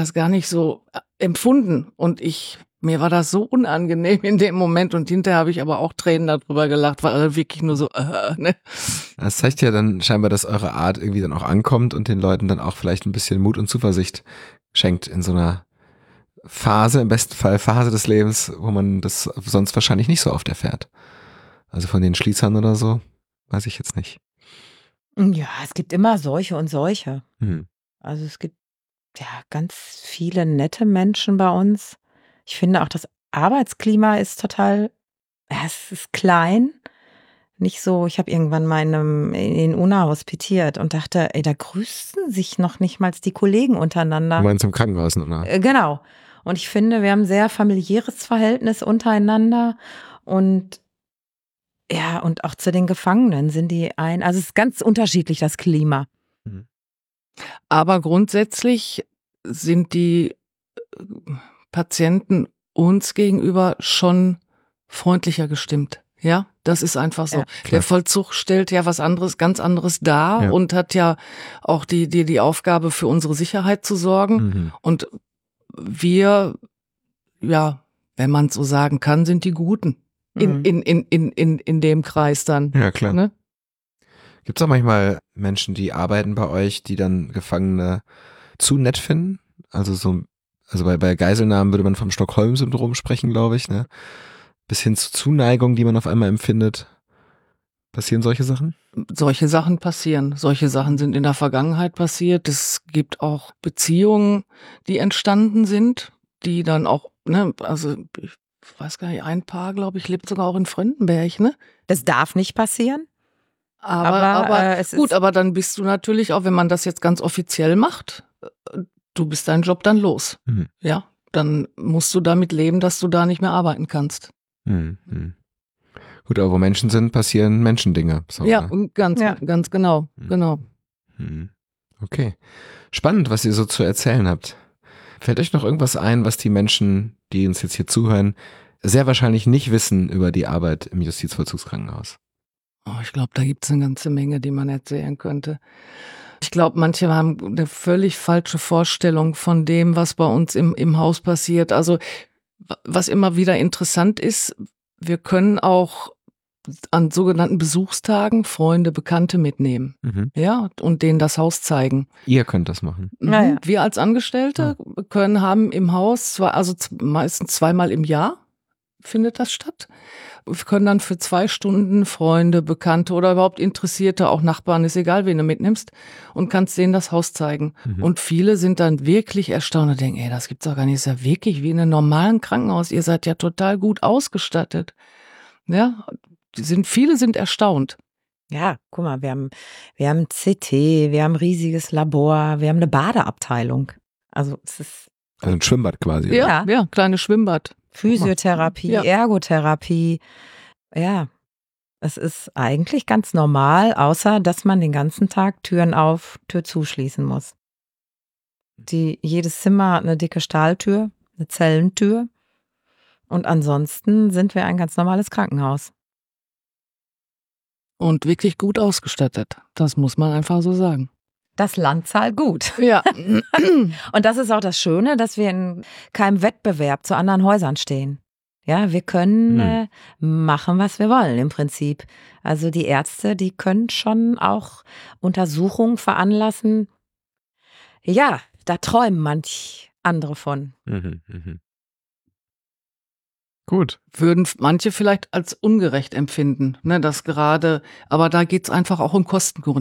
empfunden und mir war das so unangenehm in dem Moment und hinterher habe ich aber auch Tränen darüber gelacht, weil er wirklich nur so, ne. Das zeigt ja dann scheinbar, dass eure Art irgendwie dann auch ankommt und den Leuten dann auch vielleicht ein bisschen Mut und Zuversicht schenkt in so einer Phase, im besten Fall Phase des Lebens, wo man das sonst wahrscheinlich nicht so oft erfährt. Also von den Schließern oder so, weiß ich jetzt nicht. Ja, es gibt immer solche und solche. Hm. Also es gibt ja ganz viele nette Menschen bei uns. Ich finde auch, das Arbeitsklima ist total, es ist klein. Nicht so, ich habe irgendwann in Unna hospitiert und dachte, da grüßen sich noch nicht mal die Kollegen untereinander. Du meinst im Krankenhaus, oder? Genau. Und ich finde, wir haben ein sehr familiäres Verhältnis untereinander und ja, und auch zu den Gefangenen also es ist ganz unterschiedlich, das Klima. Aber grundsätzlich sind die Patienten uns gegenüber schon freundlicher gestimmt. Ja, das ist einfach so. Ja, der Vollzug stellt ja was anderes, ganz anderes dar und hat ja auch die Aufgabe, für unsere Sicherheit zu sorgen. Mhm. Und wir, ja, wenn man es so sagen kann, sind die Guten in dem Kreis dann. Ja, klar. Ne? Gibt es auch manchmal Menschen, die arbeiten bei euch, die dann Gefangene zu nett finden? Also bei Geiselnahmen würde man vom Stockholm-Syndrom sprechen, glaube ich, ne? Bis hin zu Zuneigung, die man auf einmal empfindet. Passieren solche Sachen? Solche Sachen passieren. Solche Sachen sind in der Vergangenheit passiert. Es gibt auch Beziehungen, die entstanden sind, die dann auch, ne, also ich weiß gar nicht, ein Paar, glaube ich, lebt sogar auch in Fröndenberg, ne? Das darf nicht passieren. Aber gut, aber dann bist du natürlich auch, wenn man das jetzt ganz offiziell macht, du bist deinen Job dann los. Mhm. Ja, dann musst du damit leben, dass du da nicht mehr arbeiten kannst. Mhm. Gut, aber wo Menschen sind, passieren Menschendinge. So, ja, ne? ganz genau, genau. Mhm. Okay. Spannend, was ihr so zu erzählen habt. Fällt euch noch irgendwas ein, was die Menschen, die uns jetzt hier zuhören, sehr wahrscheinlich nicht wissen über die Arbeit im Justizvollzugskrankenhaus? Oh, ich glaube, da gibt es eine ganze Menge, die man erzählen könnte. Ich glaube, manche haben eine völlig falsche Vorstellung von dem, was bei uns im Haus passiert. Also was immer wieder interessant ist, wir können auch an sogenannten Besuchstagen Freunde, Bekannte mitnehmen, ja, und denen das Haus zeigen. Ihr könnt das machen. Ja. Wir als Angestellte haben im Haus meistens zweimal im Jahr findet das statt. Wir können dann für 2 Stunden Freunde, Bekannte oder überhaupt Interessierte, auch Nachbarn, ist egal, wen du mitnimmst, und kannst denen das Haus zeigen. Und viele sind dann wirklich erstaunt und denken, das gibt's doch gar nicht, ist ja wirklich wie in einem normalen Krankenhaus, ihr seid ja total gut ausgestattet. Ja, viele sind erstaunt. Ja, guck mal, wir haben CT, wir haben ein riesiges Labor, wir haben eine Badeabteilung. Also es ist ein Schwimmbad quasi. Ja, kleines Schwimmbad. Physiotherapie, Ergotherapie. Ja, es ist eigentlich ganz normal, außer dass man den ganzen Tag Türen auf, Tür zuschließen muss. Jedes Zimmer hat eine dicke Stahltür, eine Zellentür. Und ansonsten sind wir ein ganz normales Krankenhaus. Und wirklich gut ausgestattet. Das muss man einfach so sagen. Das Land zahlt gut. Ja. Und das ist auch das Schöne, dass wir in keinem Wettbewerb zu anderen Häusern stehen. Ja, wir können machen, was wir wollen im Prinzip. Also die Ärzte, die können schon auch Untersuchungen veranlassen. Ja, da träumen manch andere von. Gut. Würden manche vielleicht als ungerecht empfinden, ne, das gerade, aber da geht's einfach auch um Kostengründe.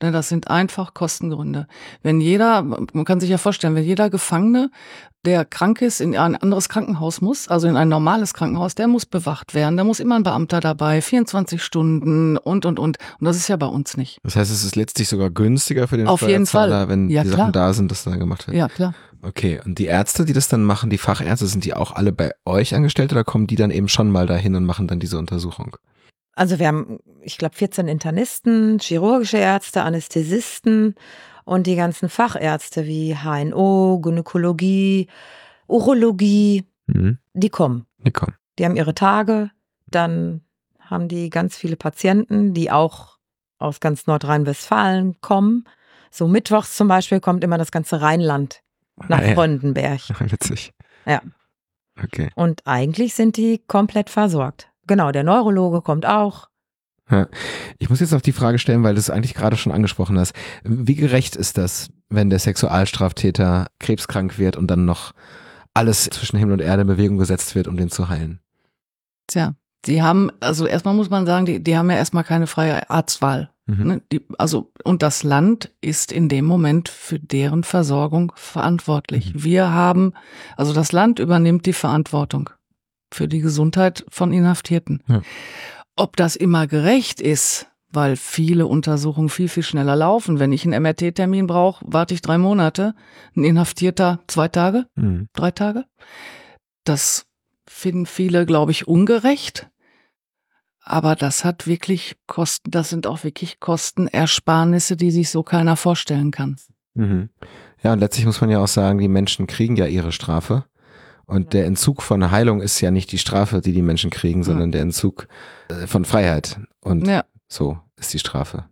Das sind einfach Kostengründe. Man kann sich ja vorstellen, wenn jeder Gefangene, der krank ist, in ein anderes Krankenhaus muss, also in ein normales Krankenhaus, der muss bewacht werden, da muss immer ein Beamter dabei, 24 Stunden und. Und das ist ja bei uns nicht. Das heißt, es ist letztlich sogar günstiger für den Auf jeden Steuerzahler, Fall. wenn Ja, die klar. Sachen da sind, dass dann gemacht wird. Ja, klar. Okay, und die Ärzte, die das dann machen, die Fachärzte, sind die auch alle bei euch angestellt oder kommen die dann eben schon mal dahin und machen dann diese Untersuchung? Also wir haben, ich glaube, 14 Internisten, chirurgische Ärzte, Anästhesisten und die ganzen Fachärzte wie HNO, Gynäkologie, Urologie, die kommen. Die haben ihre Tage, dann haben die ganz viele Patienten, die auch aus ganz Nordrhein-Westfalen kommen. So mittwochs zum Beispiel kommt immer das ganze Rheinland nach Fröndenberg. Witzig. Ja. Okay. Und eigentlich sind die komplett versorgt. Genau, der Neurologe kommt auch. Ja. Ich muss jetzt noch die Frage stellen, weil du es eigentlich gerade schon angesprochen hast. Wie gerecht ist das, wenn der Sexualstraftäter krebskrank wird und dann noch alles zwischen Himmel und Erde in Bewegung gesetzt wird, um den zu heilen? Tja, also erstmal muss man sagen, die haben ja erstmal keine freie Arztwahl. Ne? Und das Land ist in dem Moment für deren Versorgung verantwortlich. Also das Land übernimmt die Verantwortung für die Gesundheit von Inhaftierten. Ja. Ob das immer gerecht ist, weil viele Untersuchungen viel, viel schneller laufen. Wenn ich einen MRT-Termin brauche, warte ich 3 Monate. Ein Inhaftierter 2 Tage, 3 Tage. Das finden viele, glaube ich, ungerecht. Aber das hat wirklich Kosten, das sind auch wirklich Kostenersparnisse, die sich so keiner vorstellen kann. Ja, und letztlich muss man ja auch sagen, die Menschen kriegen ja ihre Strafe. Und der Entzug von Heilung ist ja nicht die Strafe, die Menschen kriegen, sondern der Entzug von Freiheit. Und so ist die Strafe.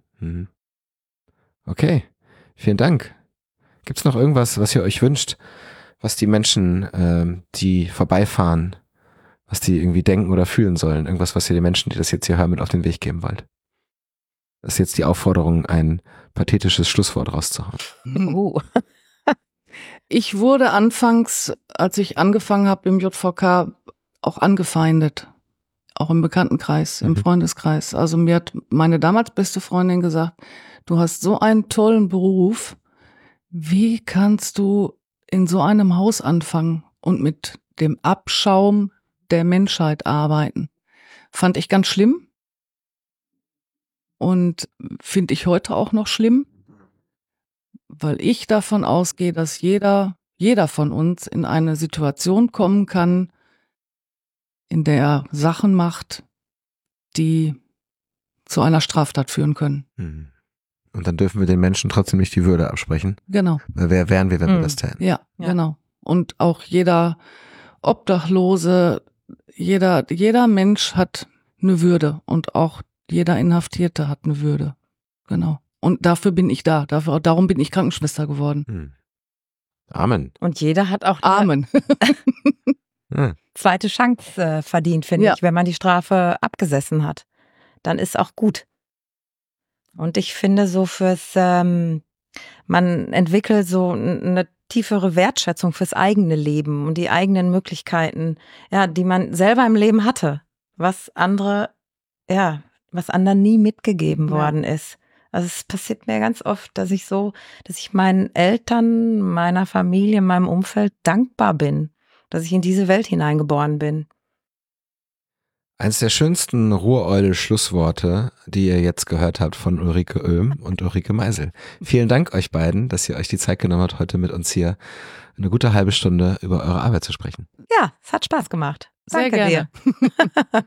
Okay, vielen Dank. Gibt es noch irgendwas, was ihr euch wünscht, was die Menschen, die vorbeifahren, was die irgendwie denken oder fühlen sollen? Irgendwas, was ihr den Menschen, die das jetzt hier hören, mit auf den Weg geben wollt? Das ist jetzt die Aufforderung, ein pathetisches Schlusswort rauszuhauen. Ich wurde anfangs, als ich angefangen habe im JVK, auch angefeindet. Auch im Bekanntenkreis, im Freundeskreis. Also mir hat meine damals beste Freundin gesagt, du hast so einen tollen Beruf. Wie kannst du in so einem Haus anfangen und mit dem Abschaum der Menschheit arbeiten? Fand ich ganz schlimm. Und finde ich heute auch noch schlimm. Weil ich davon ausgehe, dass jeder von uns in eine Situation kommen kann, in der er Sachen macht, die zu einer Straftat führen können. Und dann dürfen wir den Menschen trotzdem nicht die Würde absprechen. Genau. Weil wer wären wir, wenn wir das täten? Ja, genau. Und auch jeder Obdachlose, jeder Mensch hat eine Würde und auch jeder Inhaftierte hat eine Würde. Genau. Und dafür bin ich da. Darum bin ich Krankenschwester geworden. Amen. Und jeder hat auch Amen. Zweite Chance verdient, finde ich, wenn man die Strafe abgesessen hat. Dann ist auch gut. Und ich finde so man entwickelt so eine tiefere Wertschätzung fürs eigene Leben und die eigenen Möglichkeiten, die man selber im Leben hatte, was anderen nie mitgegeben worden ist. Also es passiert mir ganz oft, dass ich meinen Eltern, meiner Familie, meinem Umfeld dankbar bin, dass ich in diese Welt hineingeboren bin. Eines der schönsten Ruhreule-Schlussworte, die ihr jetzt gehört habt von Ulrike Oehm und Ulrike Meisel. Vielen Dank euch beiden, dass ihr euch die Zeit genommen habt, heute mit uns hier eine gute halbe Stunde über eure Arbeit zu sprechen. Ja, es hat Spaß gemacht. Sehr Danke gerne. dir.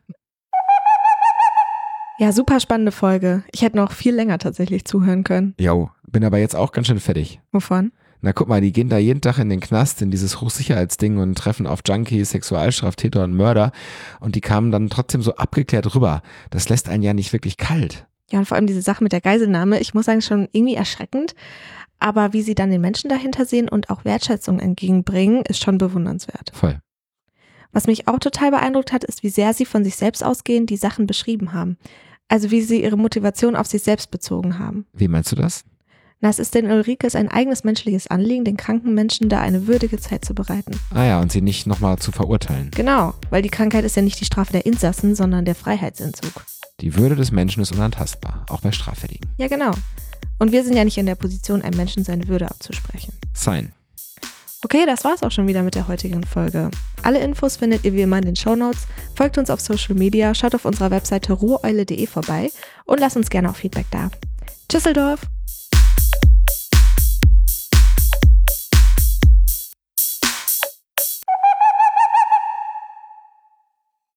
Ja, super spannende Folge. Ich hätte noch viel länger tatsächlich zuhören können. Jo, bin aber jetzt auch ganz schön fertig. Wovon? Na guck mal, die gehen da jeden Tag in den Knast, in dieses Hochsicherheitsding und treffen auf Junkies, Sexualstraftäter und Mörder und die kamen dann trotzdem so abgeklärt rüber. Das lässt einen ja nicht wirklich kalt. Ja, und vor allem diese Sache mit der Geiselnahme, ich muss sagen, schon irgendwie erschreckend. Aber wie sie dann den Menschen dahinter sehen und auch Wertschätzung entgegenbringen, ist schon bewundernswert. Voll. Was mich auch total beeindruckt hat, ist, wie sehr sie von sich selbst ausgehend die Sachen beschrieben haben. Also wie sie ihre Motivation auf sich selbst bezogen haben. Wie meinst du das? Na, es ist den Ulrikes ein eigenes menschliches Anliegen, den kranken Menschen da eine würdige Zeit zu bereiten. Ah ja, und sie nicht nochmal zu verurteilen. Genau, weil die Krankheit ist ja nicht die Strafe der Insassen, sondern der Freiheitsentzug. Die Würde des Menschen ist unantastbar, auch bei Straffälligen. Ja, genau. Und wir sind ja nicht in der Position, einem Menschen seine Würde abzusprechen. Sein. Okay, das war's auch schon wieder mit der heutigen Folge. Alle Infos findet ihr wie immer in den Shownotes. Folgt uns auf Social Media, schaut auf unserer Webseite roheule.de vorbei und lasst uns gerne auch Feedback da. Tschüsseldorf!